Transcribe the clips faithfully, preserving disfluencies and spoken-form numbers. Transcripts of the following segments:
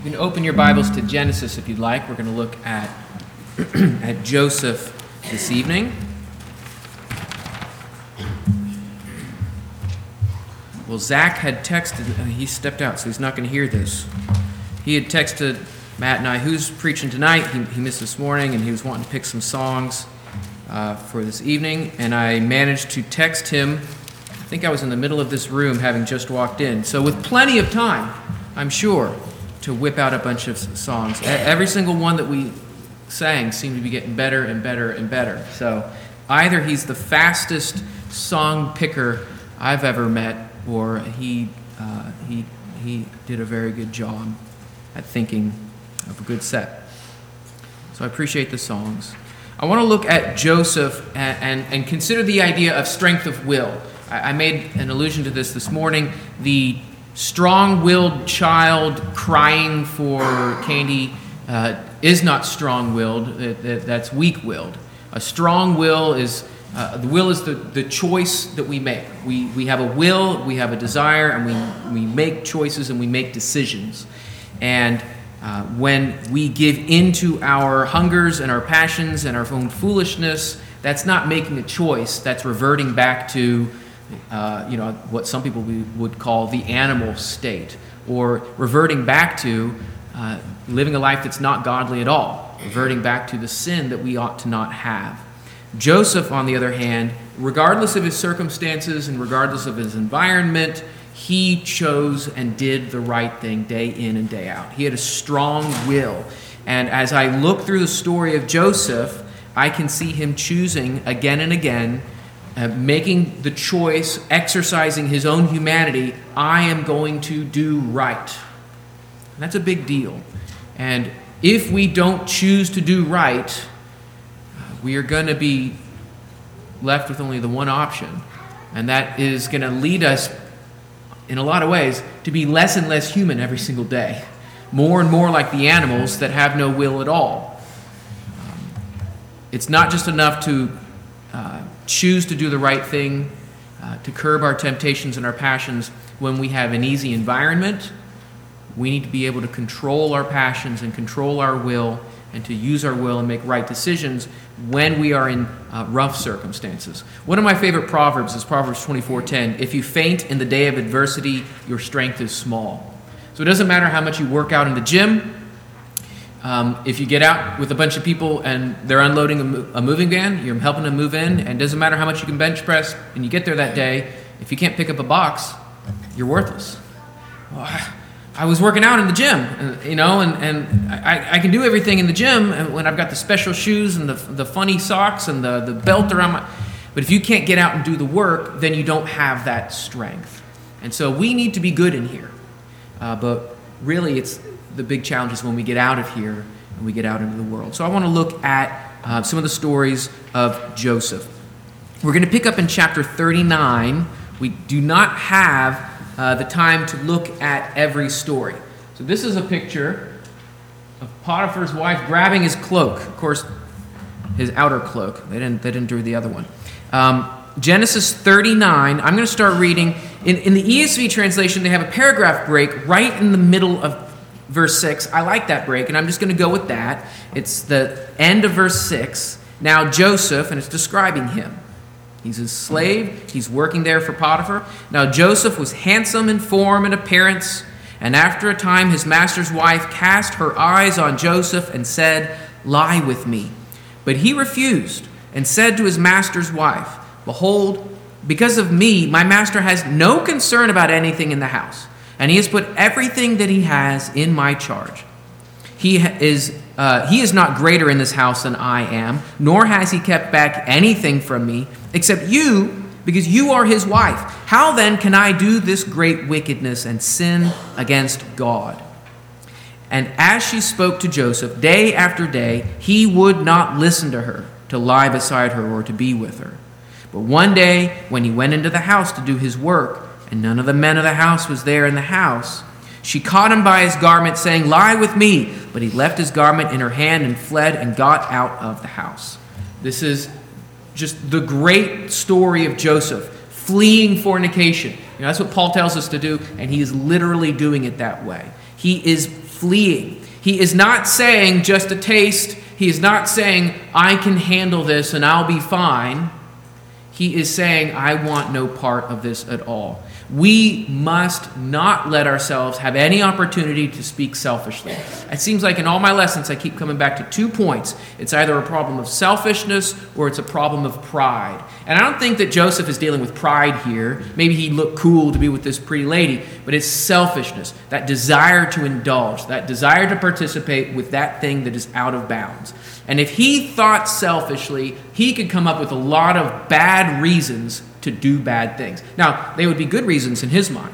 You can open your Bibles to Genesis if you'd like. We're going to look at, at Joseph this evening. Well, Zach had texted, uh, he stepped out, so he's not going to hear this. He had texted Matt and I, who's preaching tonight? He, he missed this morning, and he was wanting to pick some songs uh, for this evening, and I managed to text him. I think I was in the middle of this room, having just walked in. So with plenty of time, I'm sure, to whip out a bunch of songs. Every single one that we sang seemed to be getting better and better and better. So either he's the fastest song picker I've ever met, or he uh, he he did a very good job at thinking of a good set. So I appreciate the songs. I want to look at Joseph and, and, and consider the idea of strength of will. I, I made an allusion to this this morning. The strong-willed child crying for candy uh, is not strong-willed. It, it, that's weak-willed. A strong will is uh, the will is the, the choice that we make. We we have a will, we have a desire, and we we make choices and we make decisions. And uh, when we give into our hungers and our passions and our own foolishness, that's not making a choice. That's reverting back to Uh, you know, what some people would call the animal state, or reverting back to uh, living a life that's not godly at all, reverting back to the sin that we ought to not have. Joseph, on the other hand, regardless of his circumstances and regardless of his environment, he chose and did the right thing day in and day out. He had a strong will. And as I look through the story of Joseph, I can see him choosing again and again, Uh, making the choice, exercising his own humanity, I am going to do right. And that's a big deal. And if we don't choose to do right, uh, we are going to be left with only the one option. And that is going to lead us, in a lot of ways, to be less and less human every single day. More and more like the animals that have no will at all. Um, it's not just enough to Uh, choose to do the right thing, uh, to curb our temptations and our passions when we have an easy environment. We need to be able to control our passions and control our will and to use our will and make right decisions when we are in uh, rough circumstances. One of my favorite proverbs is Proverbs twenty-four ten. If you faint in the day of adversity, your strength is small. So it doesn't matter how much you work out in the gym. Um, if you get out with a bunch of people and they're unloading a, mo- a moving van, you're helping them move in, and it doesn't matter how much you can bench press, and you get there that day, if you can't pick up a box, you're worthless. Well, I, I was working out in the gym, and, you know, and, and I, I can do everything in the gym when I've got the special shoes and the, the funny socks and the, the belt around my... But if you can't get out and do the work, then you don't have that strength. And so we need to be good in here. Uh, but really, it's... the big challenge is when we get out of here and we get out into the world. So I want to look at uh, some of the stories of Joseph. We're going to pick up in chapter thirty-nine. We do not have uh, the time to look at every story. So this is a picture of Potiphar's wife grabbing his cloak. Of course, his outer cloak. They didn't, they didn't do the other one. Um, Genesis thirty-nine, I'm going to start reading. In, in the E S V translation, they have a paragraph break right in the middle of verse six. I like that break, and I'm just going to go with that. It's the end of verse six. Now Joseph, and it's describing him. He's a slave. He's working there for Potiphar. Now Joseph was handsome in form and appearance, and after a time his master's wife cast her eyes on Joseph and said, "Lie with me." But he refused and said to his master's wife, "Behold, because of me, my master has no concern about anything in the house, and he has put everything that he has in my charge. He is uh, he is not greater in this house than I am, nor has he kept back anything from me, except you, because you are his wife. How then can I do this great wickedness and sin against God?" And as she spoke to Joseph day after day, he would not listen to her, to lie beside her or to be with her. But one day, when he went into the house to do his work, and none of the men of the house was there in the house, she caught him by his garment, saying, "Lie with me." But he left his garment in her hand and fled and got out of the house. This is just the great story of Joseph fleeing fornication. You know, that's what Paul tells us to do, and he is literally doing it that way. He is fleeing. He is not saying just a taste. He is not saying, I can handle this and I'll be fine. He is saying, I want no part of this at all. We must not let ourselves have any opportunity to speak selfishly. It seems like in all my lessons I keep coming back to two points. It's either a problem of selfishness or it's a problem of pride. And I don't think that Joseph is dealing with pride here. Maybe he looked cool to be with this pretty lady, but it's selfishness, that desire to indulge, that desire to participate with that thing that is out of bounds. And if he thought selfishly, he could come up with a lot of bad reasons to do bad things. Now, they would be good reasons in his mind.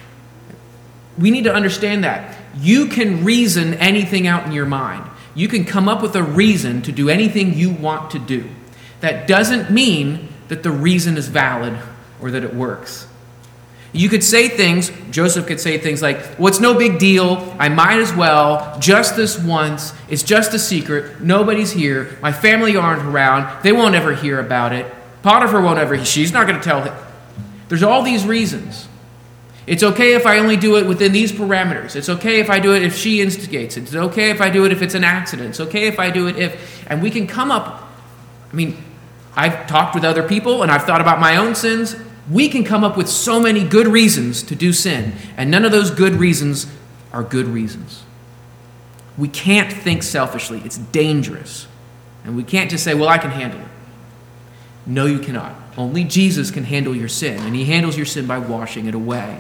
We need to understand that. You can reason anything out in your mind. You can come up with a reason to do anything you want to do. That doesn't mean that the reason is valid or that it works. You could say things, Joseph could say things like, well, it's no big deal. I might as well. Just this once. It's just a secret. Nobody's here. My family aren't around. They won't ever hear about it. Potiphar won't ever, she's not going to tell him. There's all these reasons. It's okay if I only do it within these parameters. It's okay if I do it if she instigates it. It's okay if I do it if it's an accident. It's okay if I do it if, and we can come up, I mean, I've talked with other people and I've thought about my own sins. We can come up with so many good reasons to do sin, and none of those good reasons are good reasons. We can't think selfishly. It's dangerous. And we can't just say, well, I can handle it. No, you cannot. Only Jesus can handle your sin, and he handles your sin by washing it away.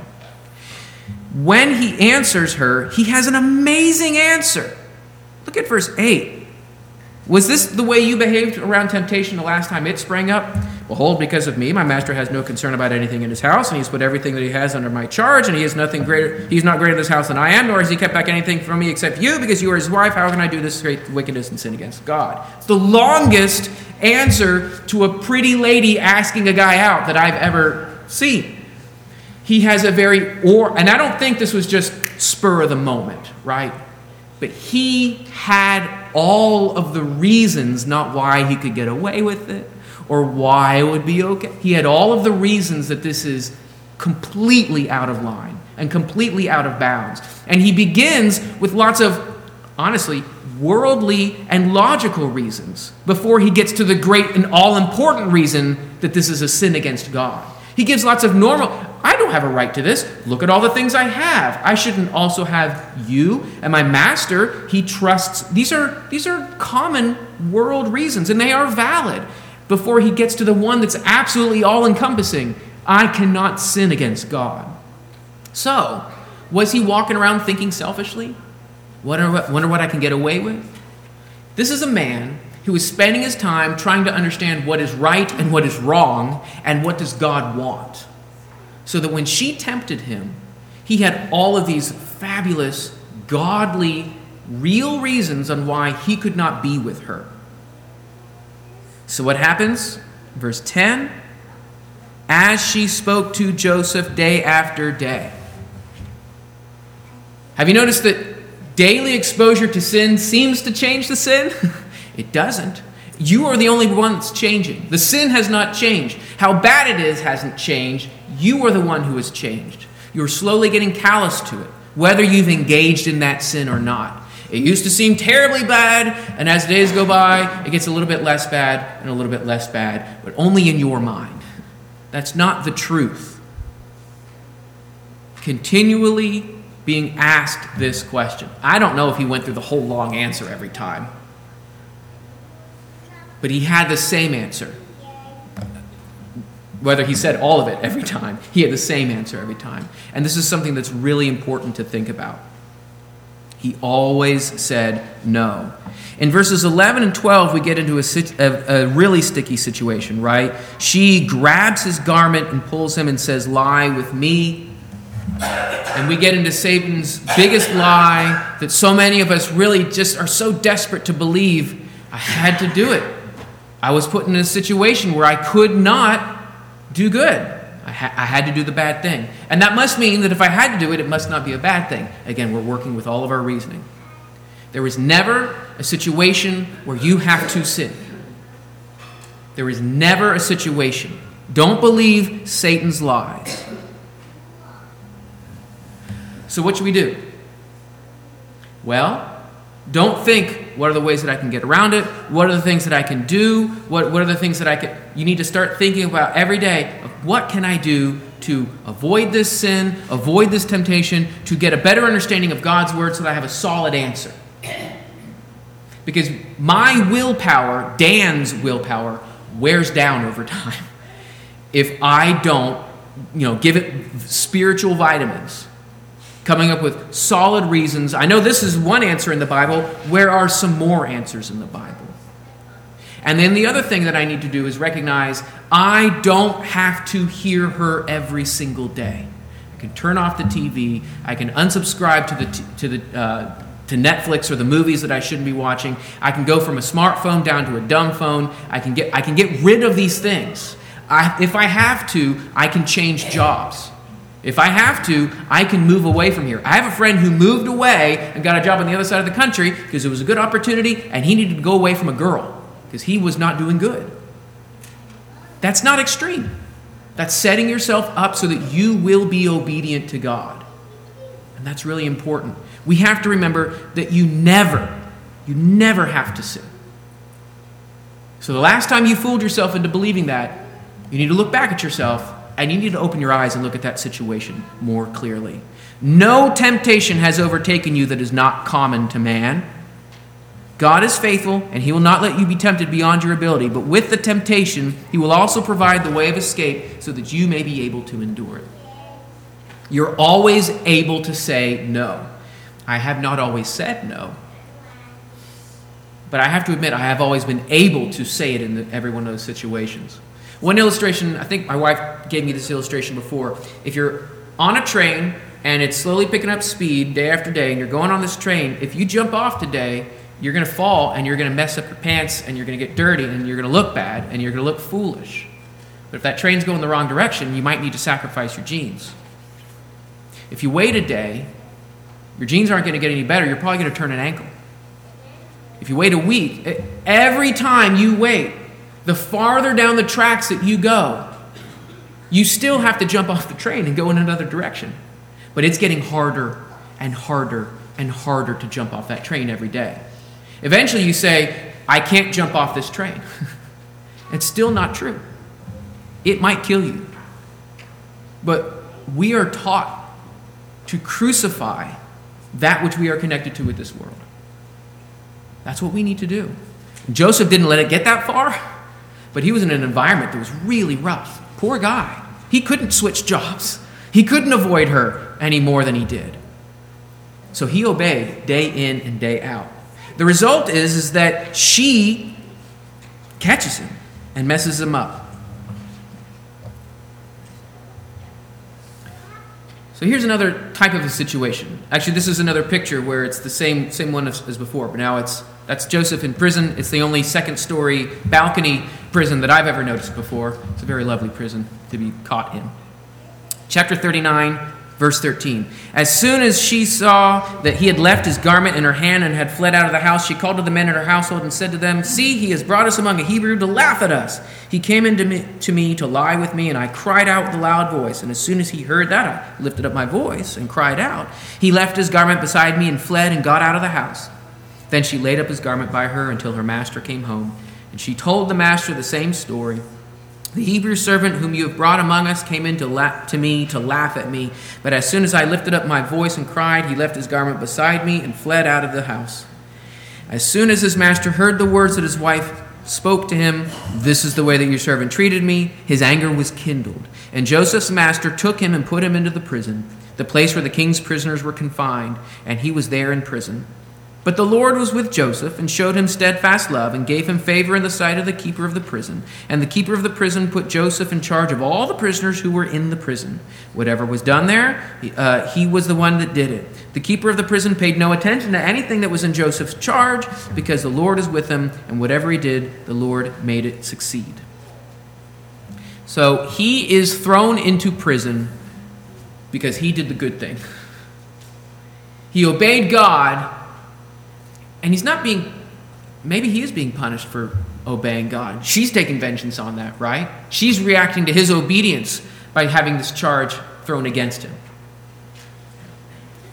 When he answers her, he has an amazing answer. Look at verse eight. Was this the way you behaved around temptation the last time it sprang up? Behold, because of me, my master has no concern about anything in his house, and he's put everything that he has under my charge, and he is nothing greater. He's not greater in this house than I am, nor has he kept back anything from me except you, because you are his wife. How can I do this great wickedness and sin against God? It's the longest answer to a pretty lady asking a guy out that I've ever seen. He has a very, or, and I don't think this was just spur of the moment, right? But he had all of the reasons, not why he could get away with it or why it would be okay. He had all of the reasons that this is completely out of line and completely out of bounds. And he begins with lots of, honestly, worldly and logical reasons before he gets to the great and all-important reason that this is a sin against God. He gives lots of normal, I don't have a right to this. Look at all the things I have. I shouldn't also have you. And my master, he trusts. These are, these are common world reasons, and they are valid. Before he gets to the one that's absolutely all-encompassing, I cannot sin against God. So, was he walking around thinking selfishly? Wonder what, wonder what I can get away with? This is a man who is spending his time trying to understand what is right and what is wrong, and what does God want. So that when she tempted him, he had all of these fabulous, godly, real reasons on why he could not be with her. So what happens? Verse ten, as she spoke to Joseph day after day. Have you noticed that daily exposure to sin seems to change the sin? It doesn't. You are the only one that's changing. The sin has not changed. How bad it is hasn't changed. You are the one who has changed. You're slowly getting callous to it, whether you've engaged in that sin or not. It used to seem terribly bad, and as days go by, it gets a little bit less bad and a little bit less bad, but only in your mind. That's not the truth. Continually being asked this question. I don't know if he went through the whole long answer every time, but he had the same answer. Whether he said all of it every time, he had the same answer every time. And this is something that's really important to think about. He always said no. In verses eleven and twelve, we get into a, a, a really sticky situation, right? She grabs his garment and pulls him and says, lie with me. And we get into Satan's biggest lie that so many of us really just are so desperate to believe. I had to do it. I was put in a situation where I could not do good. I, ha- I had to do the bad thing. And that must mean that if I had to do it, it must not be a bad thing. Again, we're working with all of our reasoning. There is never a situation where you have to sin. There is never a situation. Don't believe Satan's lies. So what should we do? Well, don't think, what are the ways that I can get around it? What are the things that I can do? What, what are the things that I can... You need to start thinking about every day, of what can I do to avoid this sin, avoid this temptation, to get a better understanding of God's word so that I have a solid answer. Because my willpower, Dan's willpower, wears down over time. If I don't, you know, give it spiritual vitamins, coming up with solid reasons. I know this is one answer in the Bible. Where are some more answers in the Bible? And then the other thing that I need to do is recognize I don't have to hear her every single day. I can turn off the T V. I can unsubscribe to the t- to the uh, to Netflix or the movies that I shouldn't be watching. I can go from a smartphone down to a dumb phone. I can get I can get rid of these things. I, if I have to, I can change jobs. If I have to, I can move away from here. I have a friend who moved away and got a job on the other side of the country because it was a good opportunity and he needed to go away from a girl because he was not doing good. That's not extreme. That's setting yourself up so that you will be obedient to God. And that's really important. We have to remember that you never, you never have to sin. So the last time you fooled yourself into believing that, you need to look back at yourself and you need to open your eyes and look at that situation more clearly. No temptation has overtaken you that is not common to man. God is faithful, and he will not let you be tempted beyond your ability. But with the temptation, he will also provide the way of escape so that you may be able to endure it. You're always able to say no. I have not always said no. But I have to admit, I have always been able to say it in the, every one of those situations. One illustration, I think my wife gave me this illustration before. If you're on a train and it's slowly picking up speed day after day and you're going on this train, if you jump off today, you're going to fall and you're going to mess up your pants and you're going to get dirty and you're going to look bad and you're going to look foolish. But if that train's going the wrong direction, you might need to sacrifice your jeans. If you wait a day, your jeans aren't going to get any better. You're probably going to turn an ankle. If you wait a week, every time you wait, the farther down the tracks that you go, you still have to jump off the train and go in another direction. But it's getting harder and harder and harder to jump off that train every day. Eventually you say, I can't jump off this train. It's still not true. It might kill you. But we are taught to crucify that which we are connected to with this world. That's what we need to do. Joseph didn't let it get that far, but he was in an environment that was really rough. Poor guy. He couldn't switch jobs. He couldn't avoid her any more than he did. So he obeyed day in and day out. The result is, is that she catches him and messes him up. So here's another type of a situation. Actually, this is another picture where it's the same same one as, as before, but now it's that's Joseph in prison. It's the only second-story balcony prison that I've ever noticed before. It's a very lovely prison to be caught in. Chapter thirty-nine, verse thirteen. As soon as she saw that he had left his garment in her hand and had fled out of the house, she called to the men in her household and said to them, See, he has brought us among a Hebrew to laugh at us. He came in to me, to me to lie with me, and I cried out with a loud voice. And as soon as he heard that, I lifted up my voice and cried out. He left his garment beside me and fled and got out of the house. Then she laid up his garment by her until her master came home. And she told the master the same story. The Hebrew servant whom you have brought among us came in to, la- to me to laugh at me. But as soon as I lifted up my voice and cried, he left his garment beside me and fled out of the house. As soon as his master heard the words that his wife spoke to him, This is the way that your servant treated me, his anger was kindled. And Joseph's master took him and put him into the prison, the place where the king's prisoners were confined, and he was there in prison. But the Lord was with Joseph and showed him steadfast love and gave him favor in the sight of the keeper of the prison. And the keeper of the prison put Joseph in charge of all the prisoners who were in the prison. Whatever was done there, uh, he was the one that did it. The keeper of the prison paid no attention to anything that was in Joseph's charge because the Lord is with him, and whatever he did, the Lord made it succeed. So he is thrown into prison because he did the good thing. He obeyed God. And he's not being, maybe he is being punished for obeying God. She's taking vengeance on that, right? She's reacting to his obedience by having this charge thrown against him.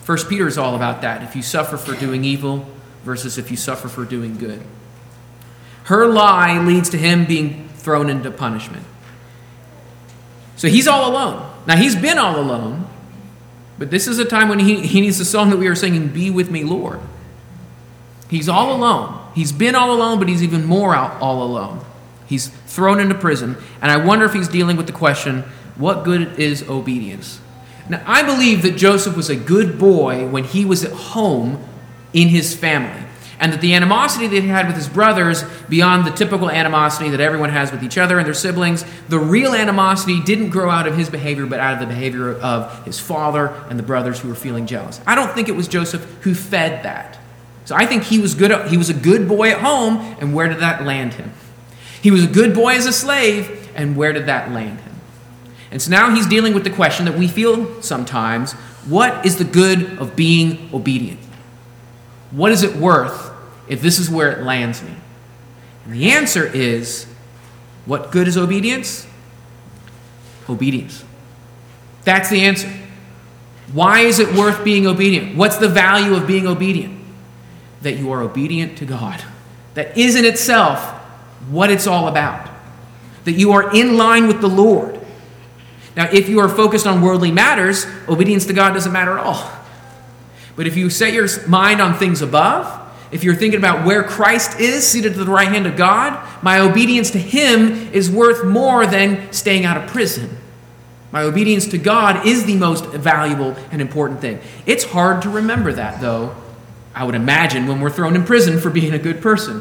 First Peter is all about that. If you suffer for doing evil versus if you suffer for doing good. Her lie leads to him being thrown into punishment. So he's all alone. Now, he's been all alone, but this is a time when he, he needs the song that we were singing, Be With Me, Lord. He's all alone. He's been all alone, but he's even more out, all alone. He's thrown into prison, and I wonder if he's dealing with the question, what good is obedience? Now, I believe that Joseph was a good boy when he was at home in his family, and that the animosity that he had with his brothers, beyond the typical animosity that everyone has with each other and their siblings, the real animosity didn't grow out of his behavior, but out of the behavior of his father and the brothers who were feeling jealous. I don't think it was Joseph who fed that. So I think he was good. He was a good boy at home, and where did that land him? He was a good boy as a slave, and where did that land him? And so now he's dealing with the question that we feel sometimes, what is the good of being obedient? What is it worth if this is where it lands me? And the answer is, what good is obedience? Obedience. That's the answer. Why is it worth being obedient? What's the value of being obedient? That you are obedient to God. That is in itself what it's all about. That you are in line with the Lord. Now, if you are focused on worldly matters, obedience to God doesn't matter at all. But if you set your mind on things above, if you're thinking about where Christ is, seated at the right hand of God, my obedience to him is worth more than staying out of prison. My obedience to God is the most valuable and important thing. It's hard to remember that, though, I would imagine, when we're thrown in prison for being a good person.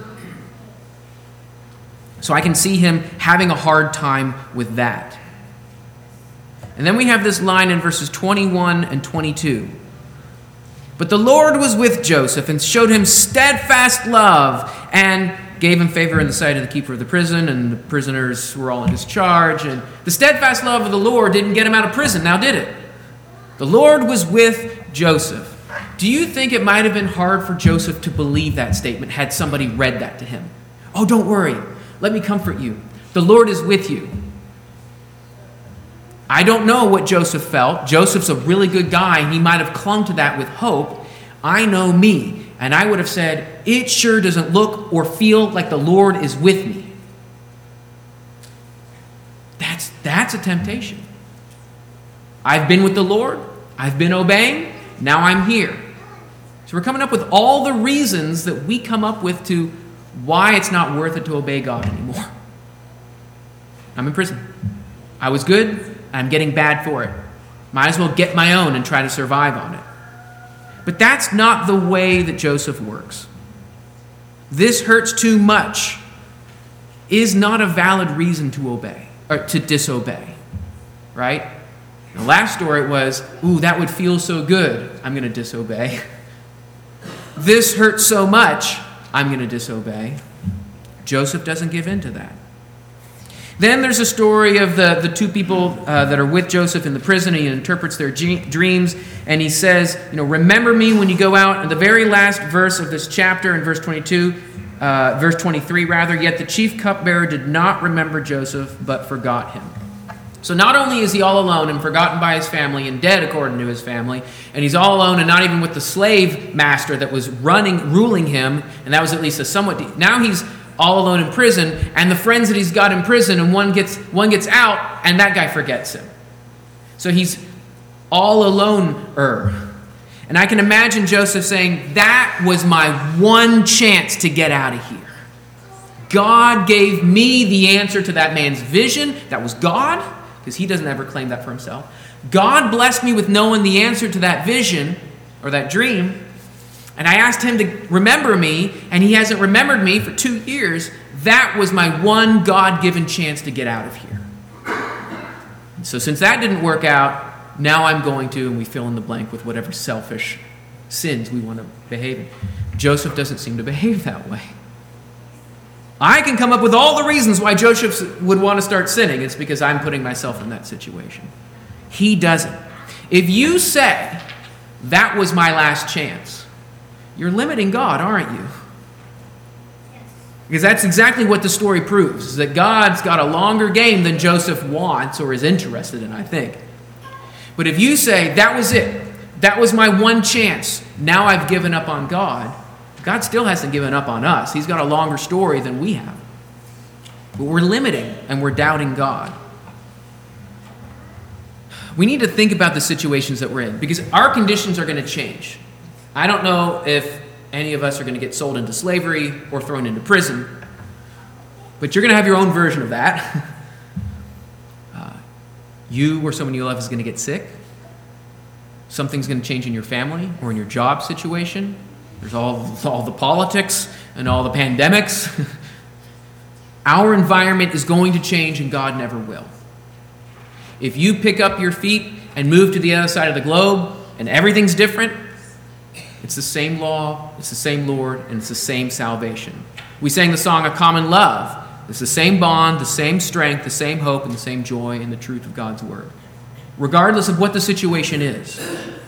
So I can see him having a hard time with that. And then we have this line in verses twenty-one and twenty-two. But the Lord was with Joseph and showed him steadfast love and gave him favor in the sight of the keeper of the prison, and the prisoners were all in his charge. And the steadfast love of the Lord didn't get him out of prison, now did it? The Lord was with Joseph. Do you think it might have been hard for Joseph to believe that statement had somebody read that to him? Oh, don't worry. Let me comfort you. The Lord is with you. I don't know what Joseph felt. Joseph's a really good guy, and he might have clung to that with hope. I know me, and I would have said, it sure doesn't look or feel like the Lord is with me. That's, that's a temptation. I've been with the Lord. I've been obeying. Now I'm here. So we're coming up with all the reasons that we come up with to why it's not worth it to obey God anymore. I'm in prison. I was good. I'm getting bad for it. Might as well get my own and try to survive on it. But that's not the way that Joseph works. This hurts too much is not a valid reason to obey, or to disobey, right? The last story was, ooh, that would feel so good, I'm going to disobey. This hurts so much, I'm going to disobey. Joseph doesn't give in to that. Then there's a story of the, the two people uh, that are with Joseph in the prison. He interprets their g- dreams, and he says, you know, remember me when you go out. In the very last verse of this chapter, in verse twenty-two, uh, verse twenty-three rather, yet the chief cupbearer did not remember Joseph, but forgot him. So not only is he all alone and forgotten by his family and dead according to his family, and he's all alone and not even with the slave master that was running, ruling him, and that was at least a somewhat deep. Now he's all alone in prison, and the friends that he's got in prison, and one gets one gets out, and that guy forgets him. So he's all alone-er. And I can imagine Joseph saying, that was my one chance to get out of here. God gave me the answer to that man's vision. That was God, because he doesn't ever claim that for himself. God blessed me with knowing the answer to that vision, or that dream, and I asked him to remember me, and he hasn't remembered me for two years. That was my one God-given chance to get out of here. And so since that didn't work out, now I'm going to, and we fill in the blank with whatever selfish sins we want to behave in. Joseph doesn't seem to behave that way. I can come up with all the reasons why Joseph would want to start sinning. It's because I'm putting myself in that situation. He doesn't. If you say, that was my last chance, you're limiting God, aren't you? Because that's exactly what the story proves, is that God's got a longer game than Joseph wants or is interested in, I think. But if you say, that was it, That was my one chance. Now I've given up on God. God still hasn't given up on us. He's got a longer story than we have. But we're limiting and we're doubting God. We need to think about the situations that we're in because our conditions are going to change. I don't know if any of us are going to get sold into slavery or thrown into prison, but you're going to have your own version of that. uh, you or someone you love is going to get sick. Something's going to change in your family or in your job situation. There's all, all the politics and all the pandemics. Our environment is going to change and God never will. If you pick up your feet and move to the other side of the globe and everything's different, it's the same law, it's the same Lord, and it's the same salvation. We sang the song, A Common Love. It's the same bond, the same strength, the same hope, and the same joy in the truth of God's word, regardless of what the situation is.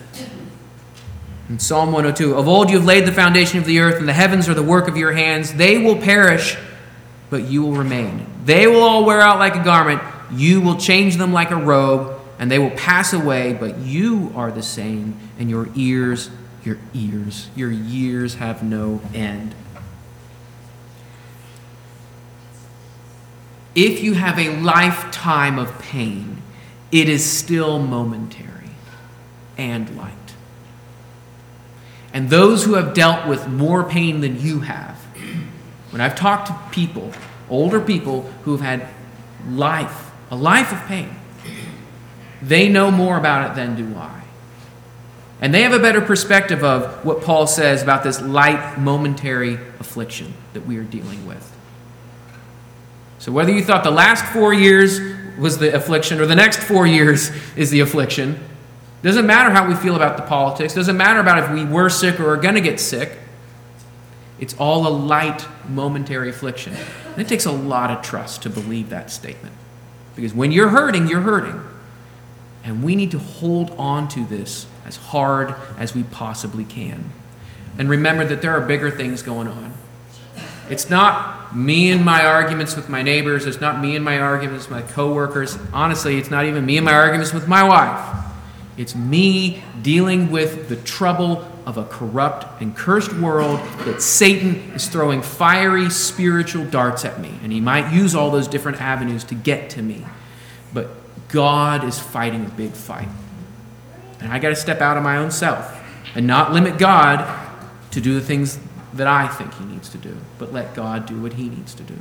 In Psalm one oh two, of old you have laid the foundation of the earth, and the heavens are the work of your hands. They will perish, but you will remain. They will all wear out like a garment. You will change them like a robe, and they will pass away, but you are the same, and your ears, your ears, your years have no end. If you have a lifetime of pain, it is still momentary and light. And those who have dealt with more pain than you have, when I've talked to people, older people who have had life, a life of pain, they know more about it than do I. And they have a better perspective of what Paul says about this light, momentary affliction that we are dealing with. So whether you thought the last four years was the affliction or the next four years is the affliction, doesn't matter how we feel about the politics, doesn't matter about if we were sick or are going to get sick. It's all a light, momentary affliction. And it takes a lot of trust to believe that statement. Because when you're hurting, you're hurting. And we need to hold on to this as hard as we possibly can. And remember that there are bigger things going on. It's not me and my arguments with my neighbors. It's not me and my arguments with my coworkers. Honestly, it's not even me and my arguments with my wife. It's me dealing with the trouble of a corrupt and cursed world that Satan is throwing fiery spiritual darts at me. And he might use all those different avenues to get to me. But God is fighting a big fight. And I got to step out of my own self and not limit God to do the things that I think he needs to do, but let God do what he needs to do.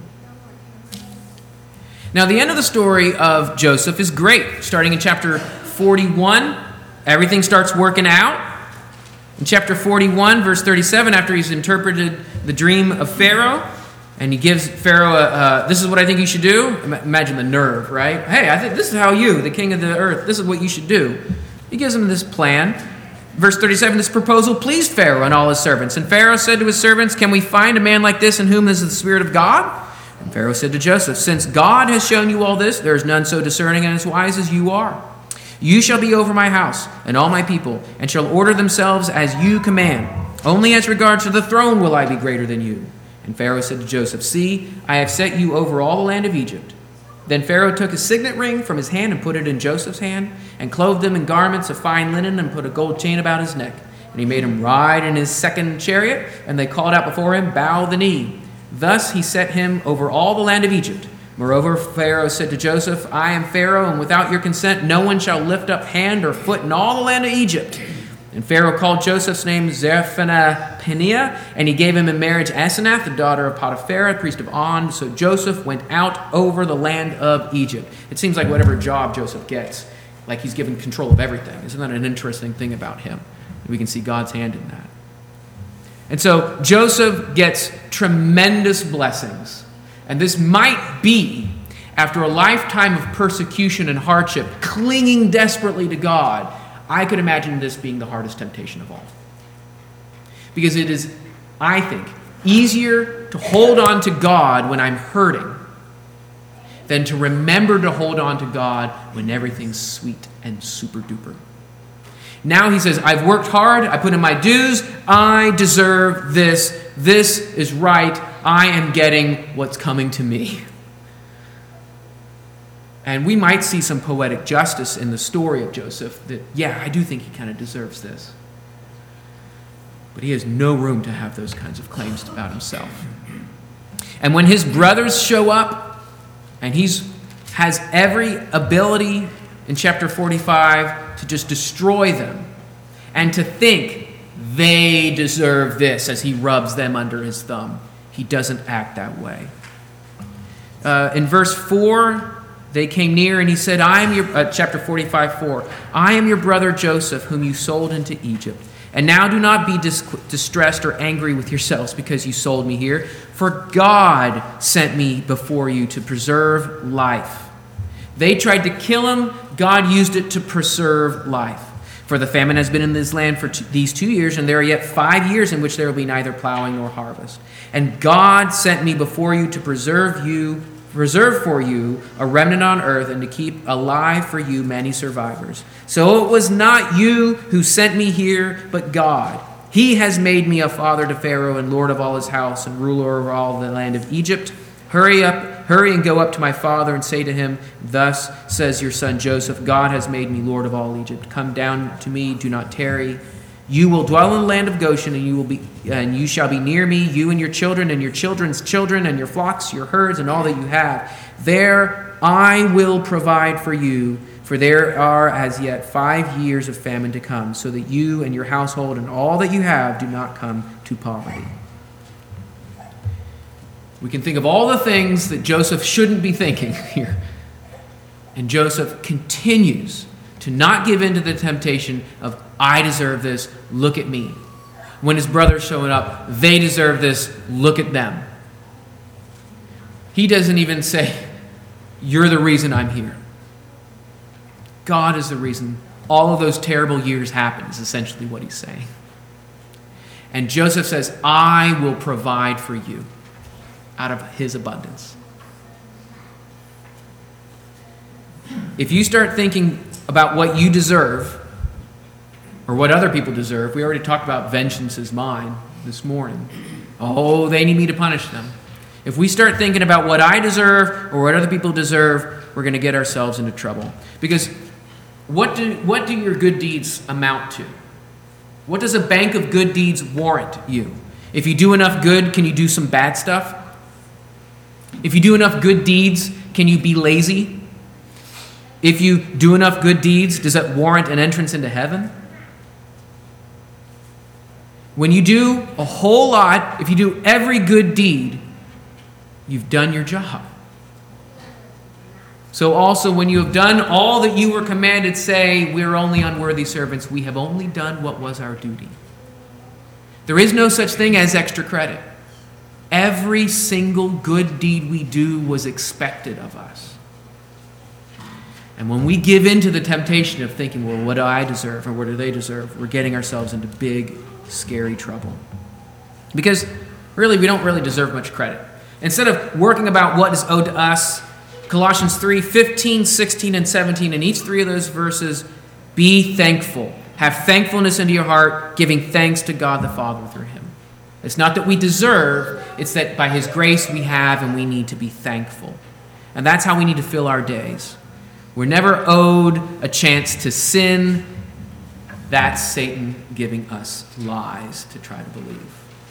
Now, the end of the story of Joseph is great. Starting in chapter forty-one, everything starts working out. In chapter forty-one, verse thirty-seven, after he's interpreted the dream of Pharaoh, and he gives Pharaoh, a, uh, this is what I think you should do. Imagine the nerve, right? Hey, I think this is how you, the king of the earth, this is what you should do. He gives him this plan. Verse thirty-seven, this proposal pleased Pharaoh and all his servants. And Pharaoh said to his servants, can we find a man like this in whom is the Spirit of God? And Pharaoh said to Joseph, since God has shown you all this, there is none so discerning and as wise as you are. You shall be over my house and all my people, and shall order themselves as you command. Only as regards to the throne will I be greater than you. And Pharaoh said to Joseph, see, I have set you over all the land of Egypt. Then Pharaoh took a signet ring from his hand and put it in Joseph's hand, and clothed him in garments of fine linen, and put a gold chain about his neck. And he made him ride in his second chariot, and they called out before him, bow the knee. Thus he set him over all the land of Egypt. Moreover, Pharaoh said to Joseph, I am Pharaoh, and without your consent no one shall lift up hand or foot in all the land of Egypt. And Pharaoh called Joseph's name Zaphenath-Paneah, and he gave him in marriage Asenath, the daughter of Potiphar, priest of On. So Joseph went out over the land of Egypt. It seems like whatever job Joseph gets, like he's given control of everything. Isn't that an interesting thing about him? We can see God's hand in that. And so Joseph gets tremendous blessings. And this might be, after a lifetime of persecution and hardship, clinging desperately to God, I could imagine this being the hardest temptation of all. Because it is, I think, easier to hold on to God when I'm hurting than to remember to hold on to God when everything's sweet and super duper. Now he says, I've worked hard, I put in my dues, I deserve this, this is right, I am getting what's coming to me. And we might see some poetic justice in the story of Joseph that, yeah, I do think he kind of deserves this. But he has no room to have those kinds of claims about himself. And when his brothers show up, and he's has every ability in chapter forty-five to just destroy them and to think they deserve this as he rubs them under his thumb, he doesn't act that way. Uh, in verse four, they came near and he said, I am your, uh, chapter forty-five, four, I am your brother Joseph, whom you sold into Egypt. And now do not be dis- distressed or angry with yourselves because you sold me here, for God sent me before you to preserve life. They tried to kill him. God used it to preserve life. For the famine has been in this land for t- these two years, and there are yet five years in which there will be neither plowing nor harvest. And God sent me before you to preserve you, preserve for you a remnant on earth, and to keep alive for you many survivors. So it was not you who sent me here, but God. He has made me a father to Pharaoh and lord of all his house and ruler over all the land of Egypt. Hurry up, hurry and go up to my father and say to him, thus says your son Joseph, God has made me lord of all Egypt. Come down to me, do not tarry. You will dwell in the land of Goshen, and you will be, and you shall be near me, you and your children, and your children's children, and your flocks, your herds, and all that you have. There I will provide for you, for there are as yet five years of famine to come, so that you and your household and all that you have do not come to poverty. We can think of all the things that Joseph shouldn't be thinking here. And Joseph continues to not give in to the temptation of, I deserve this, look at me. When his brothers showing up, they deserve this, look at them. He doesn't even say, you're the reason I'm here. God is the reason all of those terrible years happened, is essentially what he's saying. And Joseph says, I will provide for you out of his abundance. If you start thinking about what you deserve or what other people deserve, we already talked about vengeance is mine this morning. Oh, they need me to punish them. If we start thinking about what I deserve or what other people deserve, we're going to get ourselves into trouble. Because what do what do your good deeds amount to? What does a bank of good deeds warrant you? If you do enough good, can you do some bad stuff? If you do enough good deeds, can you be lazy? If you do enough good deeds, does that warrant an entrance into heaven? When you do a whole lot, if you do every good deed, you've done your job. So also when you have done all that you were commanded, say, we're only unworthy servants. We have only done what was our duty. There is no such thing as extra credit. Every single good deed we do was expected of us. And when we give in to the temptation of thinking, well, what do I deserve or what do they deserve, we're getting ourselves into big, scary trouble. Because really, we don't really deserve much credit. Instead of working about what is owed to us, Colossians three, fifteen, sixteen, and seventeen, in each three of those verses, be thankful. Have thankfulness into your heart, giving thanks to God the Father through him. It's not that we deserve, it's that by his grace we have and we need to be thankful. And that's how we need to fill our days. We're never owed a chance to sin. That's Satan giving us lies to try to believe.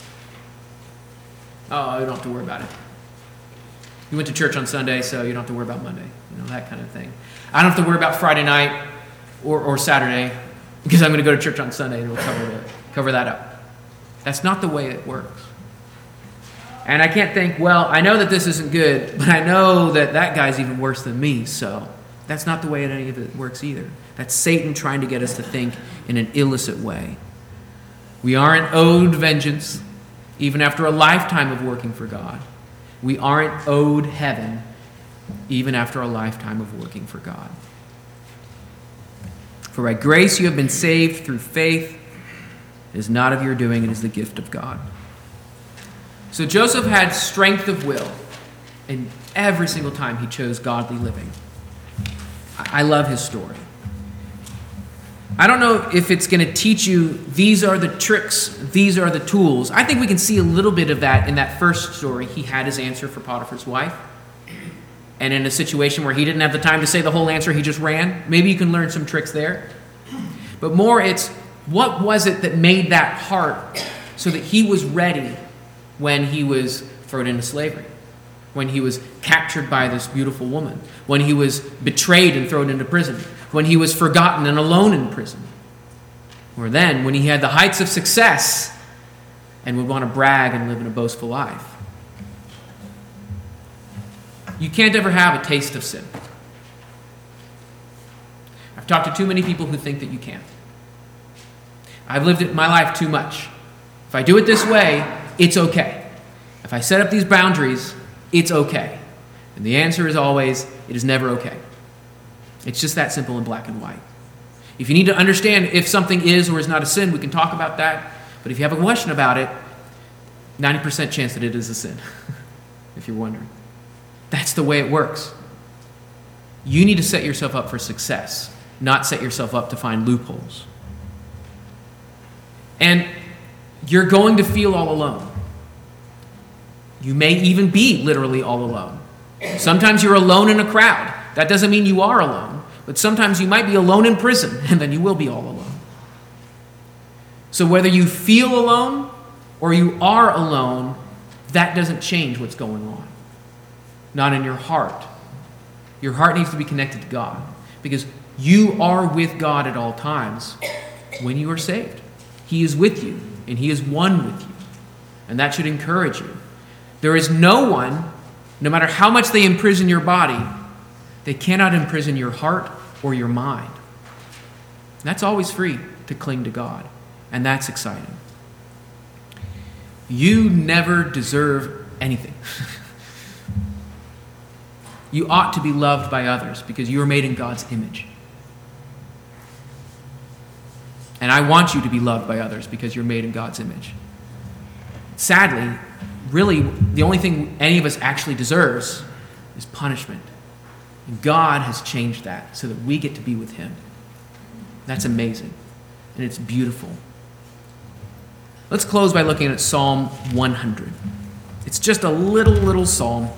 Oh, you don't have to worry about it. You went to church on Sunday, so you don't have to worry about Monday. You know, that kind of thing. I don't have to worry about Friday night or, or Saturday because I'm going to go to church on Sunday and we'll cover, it, cover that up. That's not the way it works. And I can't think, well, I know that this isn't good, but I know that that guy's even worse than me, so that's not the way any of it works either. That's Satan trying to get us to think in an illicit way. We aren't owed vengeance, even after a lifetime of working for God. We aren't owed heaven, even after a lifetime of working for God. For by grace you have been saved through faith. It is not of your doing, it is the gift of God. So Joseph had strength of will, and every single time he chose godly living. I love his story. I don't know if it's going to teach you these are the tricks, these are the tools. I think we can see a little bit of that in that first story. He had his answer for Potiphar's wife. and in a situation where he didn't have the time to say the whole answer, he just ran. Maybe you can learn some tricks there. But more, it's what was it that made that heart so that he was ready when he was thrown into slavery, when he was captured by this beautiful woman, when he was betrayed and thrown into prison, when he was forgotten and alone in prison, or then when he had the heights of success and would want to brag and live in a boastful life. You can't ever have a taste of sin. I've talked to too many people who think that you can. I've lived it my life too much. If I do it this way, it's okay. If I set up these boundaries, it's okay. And the answer is always, it is never okay. It's just that simple in black and white. If you need to understand if something is or is not a sin, we can talk about that. But if you have a question about it, ninety percent chance that it is a sin, if you're wondering. That's the way it works. You need to set yourself up for success, not set yourself up to find loopholes. And you're going to feel all alone. You may even be literally all alone. Sometimes you're alone in a crowd. That doesn't mean you are alone, but sometimes you might be alone in prison, and then you will be all alone. So whether you feel alone or you are alone, that doesn't change what's going on. Not in your heart. Your heart needs to be connected to God, because you are with God at all times when you are saved. He is with you, and he is one with you. And that should encourage you. There is no one, no matter how much they imprison your body, they cannot imprison your heart or your mind. That's always free to cling to God, and that's exciting. You never deserve anything. You ought to be loved by others because you are made in God's image. And I want you to be loved by others because you're made in God's image. Sadly, really, the only thing any of us actually deserves is punishment. And God has changed that so that we get to be with him. That's amazing. And it's beautiful. Let's close by looking at Psalm one hundred. It's just a little, little psalm.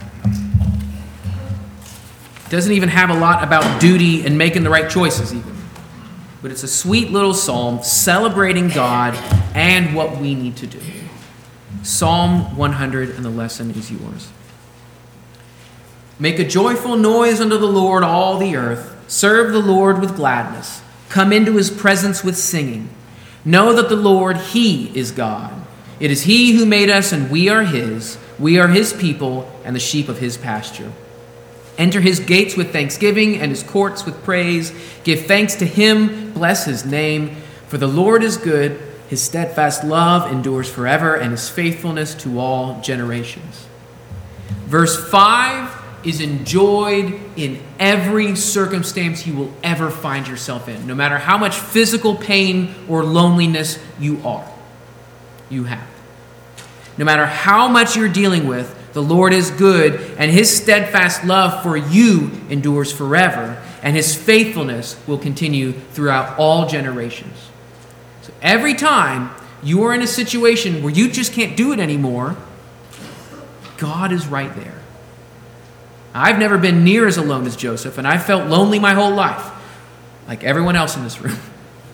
It doesn't even have a lot about duty and making the right choices even. But it's a sweet little psalm celebrating God and what we need to do. Psalm one hundred, and the lesson is yours. Make a joyful noise unto the Lord, all the earth. Serve the Lord with gladness. Come into his presence with singing. Know that the Lord, he is God. It is he who made us, and we are his. We are his people and the sheep of his pasture. Enter his gates with thanksgiving and his courts with praise. Give thanks to him. Bless his name. For the Lord is good. His steadfast love endures forever, and his faithfulness to all generations. Verse five is enjoyed in every circumstance you will ever find yourself in, no matter how much physical pain or loneliness you are, you have. No matter how much you're dealing with, the Lord is good, and his steadfast love for you endures forever, and his faithfulness will continue throughout all generations. So every time you are in a situation where you just can't do it anymore, God is right there. I've never been near as alone as Joseph, and I've felt lonely my whole life, like everyone else in this room.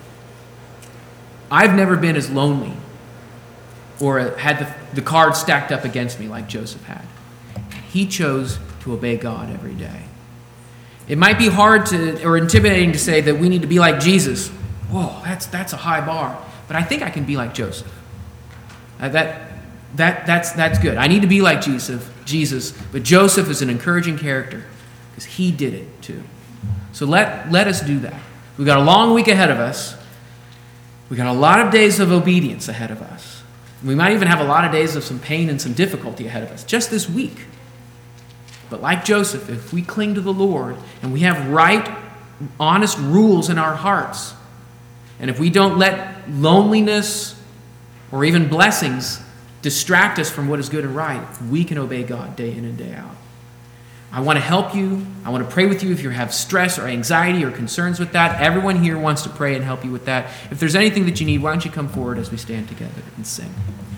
I've never been as lonely or had the, the cards stacked up against me like Joseph had. He chose to obey God every day. It might be hard to or intimidating to say that we need to be like Jesus. Whoa, that's that's a high bar. But I think I can be like Joseph. Uh, that that that's that's good. I need to be like Jesus, Jesus, but Joseph is an encouraging character because he did it too. So let let us do that. We've got a long week ahead of us. We've got a lot of days of obedience ahead of us. We might even have a lot of days of some pain and some difficulty ahead of us just this week. But like Joseph, if we cling to the Lord and we have right, honest rules in our hearts, and if we don't let loneliness or even blessings distract us from what is good and right, we can obey God day in and day out. I want to help you. I want to pray with you if you have stress or anxiety or concerns with that. Everyone here wants to pray and help you with that. If there's anything that you need, why don't you come forward as we stand together and sing.